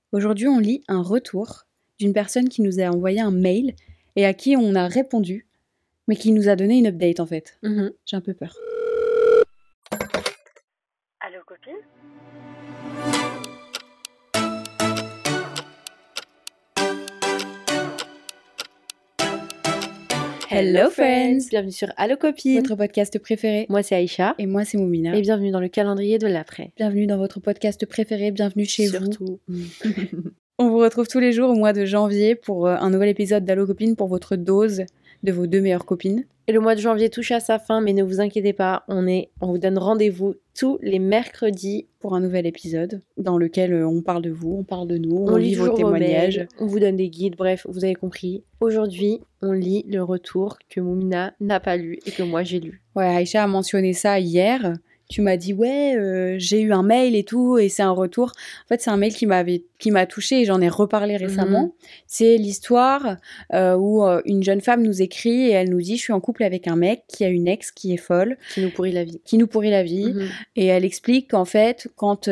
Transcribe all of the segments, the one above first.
Aujourd'hui, on lit un retour d'une personne qui nous a envoyé un mail et à qui on a répondu, mais qui nous a donné une update en fait. J'ai un peu peur. Allô, copine? Hello friends! Bienvenue sur Allo Copine. Votre podcast préféré. Moi c'est Aïcha. Et moi c'est Moumina. Et bienvenue dans le calendrier de l'après. Bienvenue dans votre podcast préféré, bienvenue chez Surtout. vous. On vous retrouve tous les jours au mois de janvier pour un nouvel épisode d'Allo Copine pour votre dose de vos deux meilleures copines. Et le mois de janvier touche à sa fin, mais ne vous inquiétez pas, on vous donne rendez-vous tous les mercredis pour un nouvel épisode dans lequel on parle de vous, on parle de nous, on lit vos témoignages. On vous donne des guides, bref, vous avez compris. Aujourd'hui, on lit le retour que Moumina n'a pas lu et que moi j'ai lu. Ouais, Aïcha a mentionné ça hier. Tu m'as dit, j'ai eu un mail et tout, et c'est un retour. En fait, c'est un mail qui m'a touchée et j'en ai reparlé récemment. C'est l'histoire où une jeune femme nous écrit et elle nous dit, je suis en couple avec un mec qui a une ex qui est folle. Qui nous pourrit la vie. Et elle explique qu'en fait, quand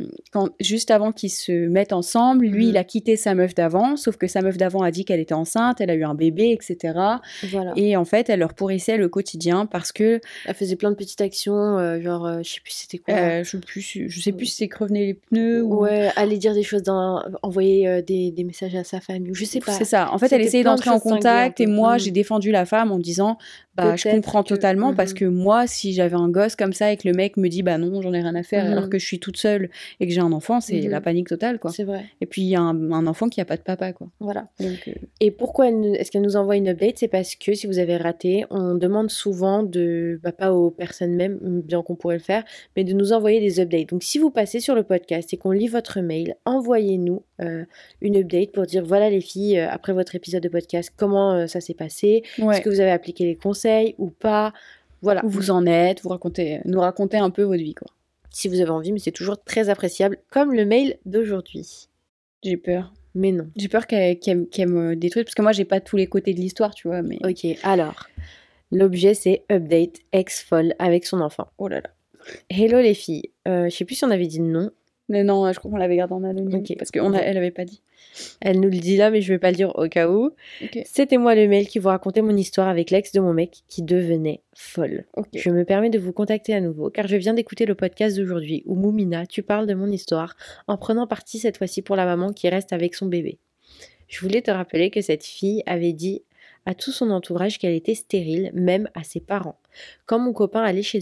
juste avant qu'ils se mettent ensemble, lui, il a quitté sa meuf d'avant, sauf que sa meuf d'avant a dit qu'elle était enceinte, elle a eu un bébé, etc. Voilà. Et en fait, elle leur pourrissait le quotidien parce que... Elle faisait plein de petites actions, je sais plus c'était quoi. Je sais plus si c'est crevener les pneus ou... Ouais, aller dire des choses, envoyer des messages à sa famille, je sais pas. C'est ça. En fait, elle essayait d'entrer en contact et moi, j'ai défendu la femme en disant, je comprends totalement parce que moi, si j'avais un gosse comme ça et que le mec me dit, non, j'en ai rien à faire alors que je suis toute seule et que j'ai un enfant, c'est la panique totale, quoi. C'est vrai. Et puis, il y a un enfant qui a pas de papa, quoi. Voilà. Donc, et pourquoi est-ce qu'elle nous envoie une update? C'est parce que si vous avez raté, on demande souvent pas aux personnes même, bien qu'on pourrait le faire, mais de nous envoyer des updates. Donc, si vous passez sur le podcast et qu'on lit votre mail, envoyez-nous une update pour dire, voilà les filles, après votre épisode de podcast, comment ça s'est passé, est-ce que vous avez appliqué les conseils ou pas, voilà. Où vous en êtes, nous raconter un peu votre vie, quoi. Si vous avez envie, mais c'est toujours très appréciable, comme le mail d'aujourd'hui. J'ai peur. Mais non. J'ai peur qu'elle me détruise, parce que moi, j'ai pas tous les côtés de l'histoire, tu vois. Mais... Ok, alors, l'objet, c'est update ex-folle avec son enfant. Oh là là. Hello les filles. Je sais plus si on avait dit non. Mais non, je crois qu'on l'avait gardé en anonyme, parce qu'elle avait pas dit. Elle nous le dit là, mais je vais pas le dire au cas où. Okay. C'était moi le mail qui vous racontait mon histoire avec l'ex de mon mec qui devenait folle. Okay. Je me permets de vous contacter à nouveau car je viens d'écouter le podcast d'aujourd'hui où Moumina, tu parles de mon histoire en prenant parti cette fois-ci pour la maman qui reste avec son bébé. Je voulais te rappeler que cette fille avait dit à tout son entourage qu'elle était stérile, même à ses parents. Quand mon copain allait chez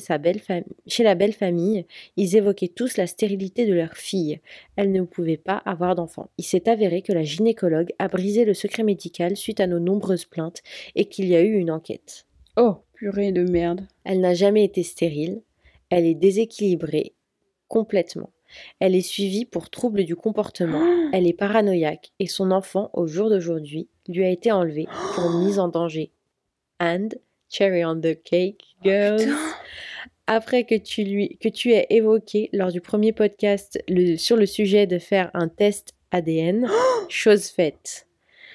la belle famille, ils évoquaient tous la stérilité de leur fille. Elle ne pouvait pas avoir d'enfant. Il s'est avéré que la gynécologue a brisé le secret médical suite à nos nombreuses plaintes et qu'il y a eu une enquête. Oh, purée de merde. Elle n'a jamais été stérile. Elle est déséquilibrée complètement. Elle est suivie pour troubles du comportement, elle est paranoïaque et son enfant, au jour d'aujourd'hui, lui a été enlevé pour mise en danger. And, cherry on the cake, girls, après que tu aies évoqué lors du premier podcast sur le sujet de faire un test ADN, chose faite.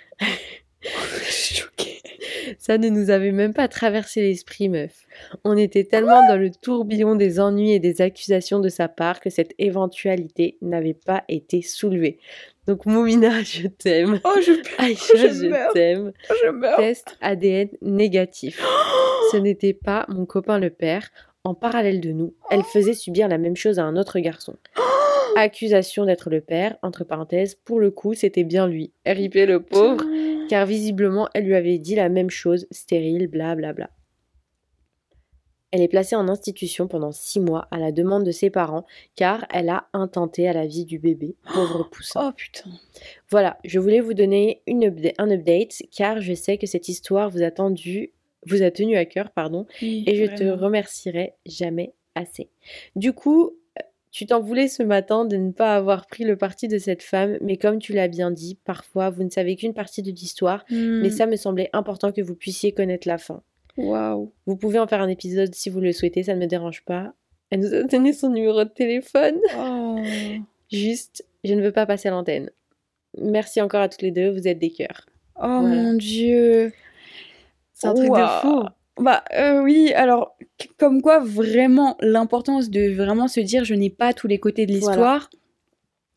Je suis choquée. Ça ne nous avait même pas traversé l'esprit, meuf. On était tellement dans le tourbillon des ennuis et des accusations de sa part que cette éventualité n'avait pas été soulevée. Donc Moumina, je t'aime. Oh, Aïcha, je t'aime. Je meurs. Test ADN négatif. Ce n'était pas mon copain le père. En parallèle de nous, elle faisait subir la même chose à un autre garçon. Accusation d'être le père, entre parenthèses, pour le coup, c'était bien lui. RIP le pauvre, car visiblement, elle lui avait dit la même chose, stérile, blablabla. Elle est placée en institution pendant 6 mois à la demande de ses parents, car elle a intenté à la vie du bébé, pauvre poussin. Oh putain. Voilà, je voulais vous donner un update, car je sais que cette histoire vous a tenu à cœur, oui, et je vraiment. te remercierai jamais assez. Du coup, tu t'en voulais ce matin de ne pas avoir pris le parti de cette femme, mais comme tu l'as bien dit, parfois vous ne savez qu'une partie de l'histoire, mais ça me semblait important que vous puissiez connaître la fin. Waouh. Vous pouvez en faire un épisode si vous le souhaitez, ça ne me dérange pas. Elle nous a donné son numéro de téléphone. Oh. Juste, je ne veux pas passer à l'antenne. Merci encore à toutes les deux, vous êtes des cœurs. Oh voilà. Mon Dieu. C'est un truc de fou. Oui, alors, comme quoi, vraiment, l'importance de vraiment se dire, je n'ai pas tous les côtés de l'histoire.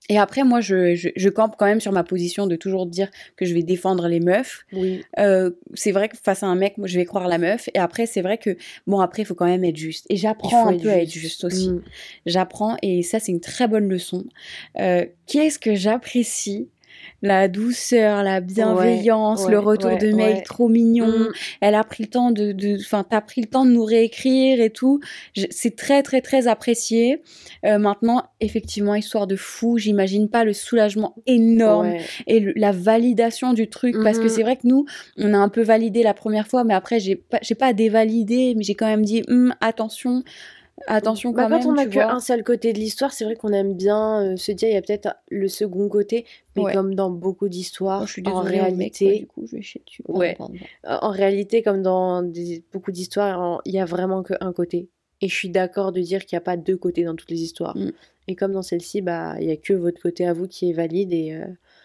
Et après, moi, je campe quand même sur ma position de toujours dire que je vais défendre les meufs. Oui. C'est vrai que face à un mec, moi, je vais croire la meuf. Et après, c'est vrai que, bon, après, il faut quand même être juste. Et Il j'apprends faut un être peu à être juste. juste aussi. J'apprends, et ça, c'est une très bonne leçon. Qu'est-ce que j'apprécie? La douceur, la bienveillance, le retour de mail trop mignon. Elle a pris le temps enfin, t'as pris le temps de nous réécrire et tout. C'est très, très, très apprécié. Maintenant, effectivement, histoire de fou, j'imagine pas le soulagement énorme et la validation du truc, parce que c'est vrai que nous, on a un peu validé la première fois, mais après, j'ai pas dévalidé, mais j'ai quand même dit, attention quand même, quand on a tu vois. qu'un seul côté de l'histoire, c'est vrai qu'on aime bien se dire il y a peut-être le second côté, mais comme dans beaucoup d'histoires, je suis désolée, en réalité, mec, du coup, je vais chier dessus. En réalité, comme dans beaucoup d'histoires, il y a vraiment qu'un côté. Et je suis d'accord de dire qu'il n'y a pas deux côtés dans toutes les histoires. Et comme dans celle-ci, bah il y a que votre côté à vous qui est valide et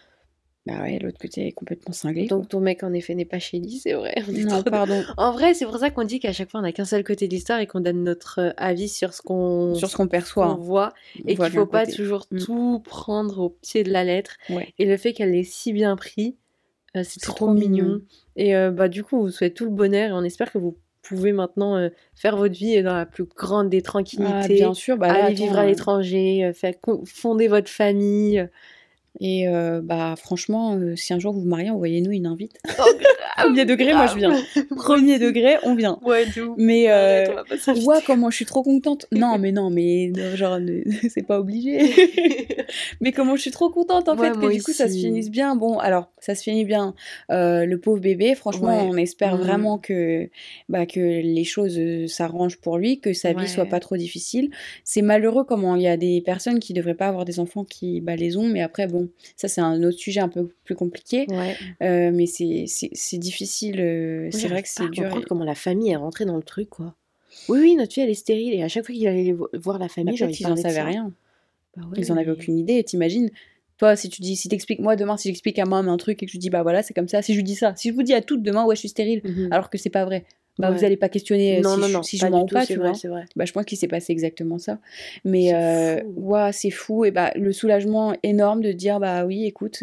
bah ouais, l'autre côté est complètement cinglé. Donc ton mec en effet n'est pas Shelly, c'est vrai. Non, pardon. En vrai, c'est pour ça qu'on dit qu'à chaque fois on n'a qu'un seul côté de l'histoire et qu'on donne notre avis sur ce qu'on perçoit, qu'on voit, et qu'il faut pas toujours tout prendre au pied de la lettre. Et le fait qu'elle l'ait si bien pris, c'est trop mignon. Et bah du coup, on vous souhaite tout le bonheur et on espère que vous pouvez maintenant faire votre vie dans la plus grande des tranquillités. Bien sûr, aller vivre à l'étranger, fonder votre famille. Et bah franchement, si un jour vous vous mariez, envoyez-nous une invite. Premier degré, moi je viens. Premier degré, on vient. Ouais, d'où. Mais comment je suis trop contente. Non, mais genre c'est pas obligé. Mais comment je suis trop contente en fait que du coup ça se finisse bien. Bon, alors ça se finit bien. Le pauvre bébé, franchement, on espère vraiment que les choses s'arrangent pour lui, que sa vie soit pas trop difficile. C'est malheureux comment il y a des personnes qui devraient pas avoir des enfants qui les ont, mais après bon, ça c'est un autre sujet un peu plus compliqué. Mais c'est difficile. C'est vrai que c'est dur. Comprendre comment la famille est rentrée dans le truc, quoi. Oui, notre fille elle est stérile, et à chaque fois qu'il allait voir la famille, ils en savaient rien. Bah ils en avaient aucune idée. T'imagines, toi, si t'expliques, moi demain, si j'explique à maman un truc et que je dis bah voilà, c'est comme ça. Si je lui dis ça, si je vous dis à toutes demain ouais je suis stérile, alors que c'est pas vrai. Bah, vous allez pas questionner si je mens ou pas, tu vois. Bah, je pense qu'il s'est passé exactement ça. Mais c'est fou. Et bah, le soulagement énorme de dire bah oui, écoute,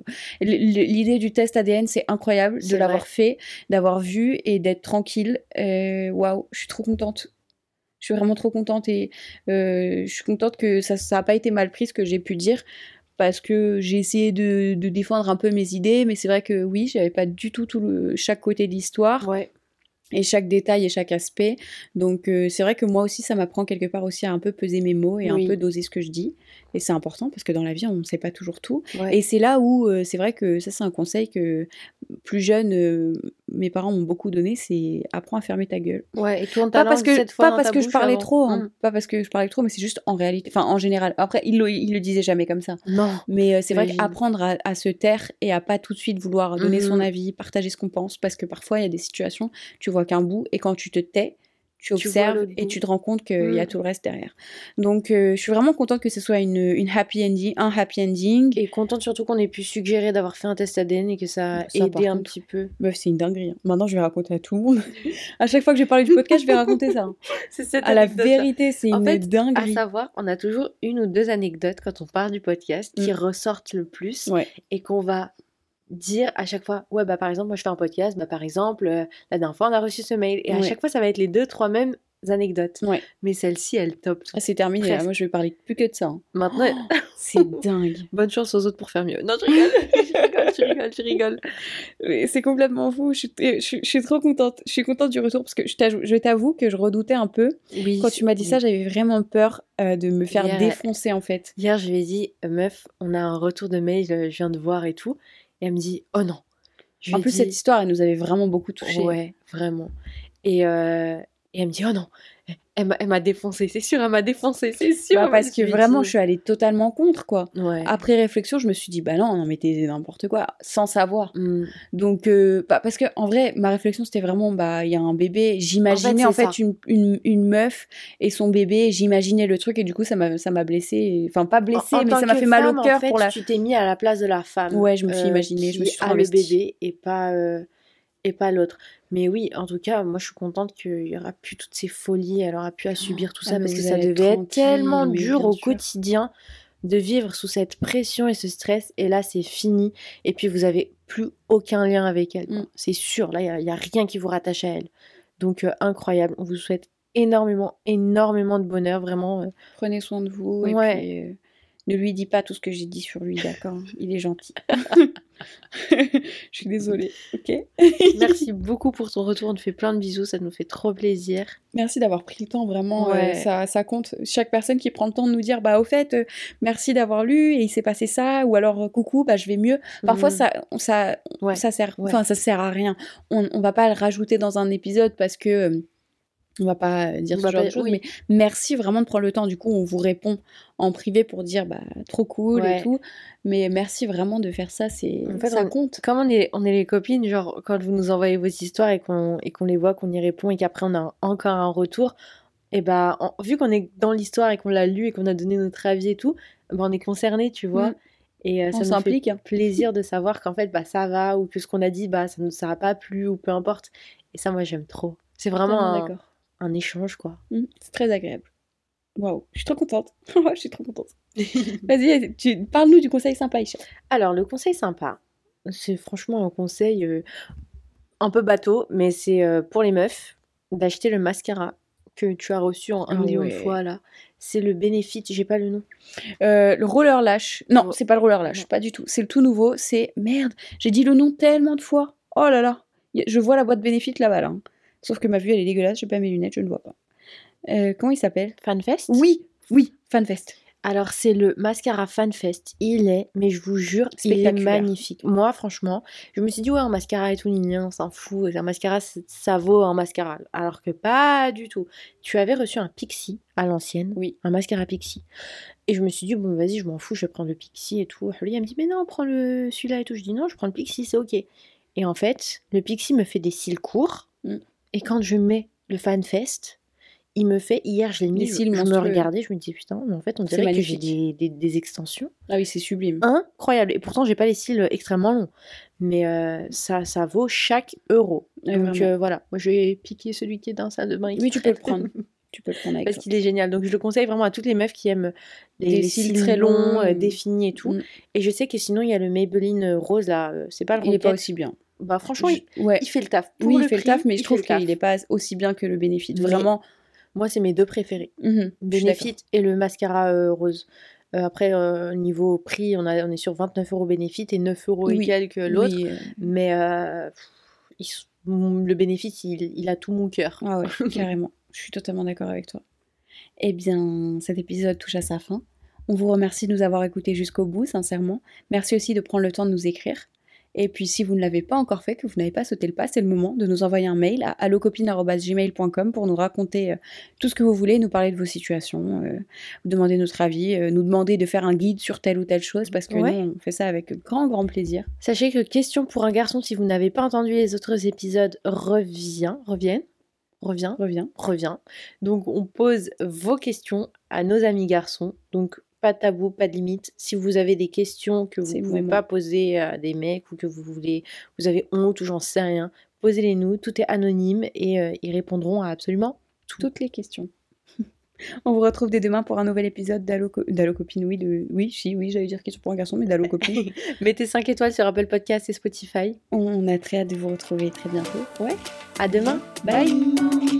l'idée du test ADN, c'est incroyable de l'avoir fait, d'avoir vu et d'être tranquille. Waouh, je suis trop contente. Je suis vraiment trop contente et je suis contente que ça a pas été mal pris ce que j'ai pu dire. Parce que j'ai essayé de défendre un peu mes idées, mais c'est vrai que oui, j'avais pas du tout chaque côté de l'histoire. Et chaque détail et chaque aspect. Donc c'est vrai que moi aussi, ça m'apprend quelque part aussi à un peu peser mes mots et un peu doser ce que je dis. Et c'est important parce que dans la vie, on ne sait pas toujours tout. Et c'est là où c'est vrai que ça, c'est un conseil que plus jeune, mes parents m'ont beaucoup donné, c'est apprends à fermer ta gueule. Et tourne ta langue cette fois dans ta bouche. Pas parce que je parlais trop, pas parce que je parlais trop, mais c'est juste en réalité, enfin en général. Après, il le disait jamais comme ça. Non. Mais c'est vrai qu'apprendre à se taire et à pas tout de suite vouloir donner son avis, partager ce qu'on pense, parce que parfois il y a des situations, tu vois qu'un bout, et quand tu te tais, tu observes et tu te rends compte qu'il y a tout le reste derrière. Donc je suis vraiment contente que ce soit un happy ending. Et contente surtout qu'on ait pu suggérer d'avoir fait un test ADN et que ça a aidé un petit peu. Meuf, c'est une dinguerie. Maintenant, je vais raconter à tout le monde. À chaque fois que je vais parler du podcast, je vais raconter ça. C'est cette anecdote. La vérité, c'est une dinguerie. À savoir, on a toujours une ou deux anecdotes quand on parle du podcast qui ressortent le plus et qu'on va dire à chaque fois, bah par exemple moi je fais un podcast, bah par exemple la dernière fois on a reçu ce mail, et à chaque fois ça va être les 2-3 mêmes anecdotes, mais celle-ci elle top. C'est terminé là. Moi je vais parler plus que de ça. Maintenant c'est dingue. Bonne chance aux autres pour faire mieux. Non, je rigole. C'est complètement fou. Je suis trop contente. Je suis contente du retour parce que je t'avoue que je redoutais un peu. Quand tu m'as dit ça, j'avais vraiment peur de me faire défoncer en fait. Hier je lui ai dit meuf, on a un retour de mail, je viens de voir et tout. Et elle me dit, oh non. En plus, cette histoire, elle nous avait vraiment beaucoup touchés. Ouais, vraiment. Et elle me dit, oh non, elle m'a défoncé, c'est sûr, elle m'a défoncé, c'est sûr. Parce que vraiment, je suis allée totalement contre, quoi. Après réflexion, je me suis dit, bah non, mais t'es n'importe quoi, sans savoir. Donc, parce que en vrai, ma réflexion, c'était vraiment, bah, il y a un bébé, j'imaginais en fait une meuf et son bébé, j'imaginais le truc, et du coup, ça m'a blessée, enfin, pas blessée, mais ça m'a fait mal au cœur. En fait, tu t'es mis à la place de la femme. Ouais, je me suis imaginée, je me suis le bébé et pas l'autre. Mais oui, en tout cas, moi je suis contente qu'il y aura plus toutes ces folies, elle aura pu à subir tout ça, parce que ça devait être tellement dur au quotidien de vivre sous cette pression et ce stress, et là c'est fini, et puis vous avez plus aucun lien avec elle, quoi. C'est sûr, là il y a rien qui vous rattache à elle. Donc incroyable, on vous souhaite énormément de bonheur, vraiment. Prenez soin de vous et Ouais. puis ne lui dis pas tout ce que j'ai dit sur lui, d'accord? Il est gentil. Je suis désolée, ok? Merci beaucoup pour ton retour, on te fait plein de bisous, ça nous fait trop plaisir. Merci d'avoir pris le temps, vraiment, Ouais. ça compte. Chaque personne qui prend le temps de nous dire, bah au fait, merci d'avoir lu et il s'est passé ça, ou alors coucou, bah je vais mieux. Parfois Ouais. ça sert, Ouais. enfin ça sert à rien. On va pas le rajouter dans un épisode parce que on va pas dire On ce va genre pas- de choses, oui. mais merci vraiment de prendre le temps. Du coup, on vous répond en privé pour dire bah trop cool Ouais. et tout. Mais merci vraiment de faire ça, En fait, ça compte. Comme on est les copines, genre quand vous nous envoyez vos histoires et qu'on les voit, qu'on y répond et qu'après on a encore un retour, et bah vu qu'on est dans l'histoire et qu'on l'a lu et qu'on a donné notre avis et tout, bah, on est concerné, tu vois. Et On ça nous fait s'implique. plaisir de savoir qu'en fait bah ça va, ou que ce qu'on a dit bah ça a pas plu, ou peu importe. Et ça, moi j'aime trop. C'est Totalement vraiment d'accord. un échange, quoi. C'est très agréable. Waouh, je suis trop contente. Je suis trop contente. Vas-y, parle-nous du conseil sympa, Aïcha. Alors, le conseil sympa, c'est franchement un conseil un peu bateau, mais c'est pour les meufs d'acheter le mascara que tu as reçu en 1 million de fois là. C'est le Benefit, j'ai pas le nom. Le roller lash. Non, Oh. c'est pas le roller lash, Non. pas du tout. C'est le tout nouveau. C'est merde. J'ai dit le nom tellement de fois. Oh là là. Je vois la boîte Benefit là-bas là. Sauf que ma vue elle est dégueulasse. J'ai pas mes lunettes, je ne vois pas. Comment il s'appelle? FanFest. Oui, FanFest. Alors, c'est le mascara FanFest. Il est, mais je vous jure, il est Spectaculaire. magnifique. Moi, franchement, je me suis dit, ouais, un mascara et tout, on s'en fout. Un mascara, ça vaut un mascara. Alors que pas du tout. Tu avais reçu un Pixi à l'ancienne. Oui. Un mascara Pixi. Et je me suis dit, bon, vas-y, je m'en fous, je vais prendre le Pixi et tout. Elle me dit, mais non, prends celui-là et tout. Je dis, non, je prends le Pixi, c'est ok. Et en fait, le Pixi me fait des cils courts. Et quand je mets le FanFest, il me fait, hier je l'ai mis, je me regardais, je me disais putain, mais en fait on dirait que j'ai des extensions. Ah oui, c'est sublime. Incroyable. Et pourtant j'ai pas les cils extrêmement longs. Mais ça vaut chaque euro. Donc voilà, moi je vais piquer celui qui est dans salle de bain. Oui, tu peux le prendre. Tu peux le prendre avec parce qu'il est génial. Donc je le conseille vraiment à toutes les meufs qui aiment les cils très longs, définis et tout. Et je sais que sinon il y a le Maybelline rose là, c'est pas le Il est pas aussi bien. Bah franchement, il fait le taf. Oui, il fait le taf, mais je trouve qu'il n'est pas aussi bien que le Benefit. Vraiment. Moi, c'est mes deux préférés. Benefit et le mascara rose. Après, niveau prix, on est sur 29 € Benefit et 9 € et quelques l'autre. Oui, mais le Benefit, il a tout mon cœur. Ah ouais, carrément. Je suis totalement d'accord avec toi. Eh bien, cet épisode touche à sa fin. On vous remercie de nous avoir écoutés jusqu'au bout, sincèrement. Merci aussi de prendre le temps de nous écrire. Et puis, si vous ne l'avez pas encore fait, que vous n'avez pas sauté le pas, c'est le moment de nous envoyer un mail à allocopine@gmail.com pour nous raconter tout ce que vous voulez, nous parler de vos situations, vous demander notre avis, nous demander de faire un guide sur telle ou telle chose, parce que nous, on fait ça avec grand plaisir. Sachez que Question pour un garçon, si vous n'avez pas entendu les autres épisodes, revient. Donc, on pose vos questions à nos amis garçons. Donc, pas de tabou, pas de limite. Si vous avez des questions que vous ne pouvez pas poser à des mecs ou que vous avez honte ou j'en sais rien, posez-les nous. Tout est anonyme et ils répondront à absolument toutes les questions. On vous retrouve dès demain pour un nouvel épisode d'Allocopine. Oui, j'allais dire Question pour un garçon, mais d'Allocopine. Mettez 5 étoiles sur Apple Podcast et Spotify. On a très hâte de vous retrouver très bientôt. Ouais. À demain. Bye.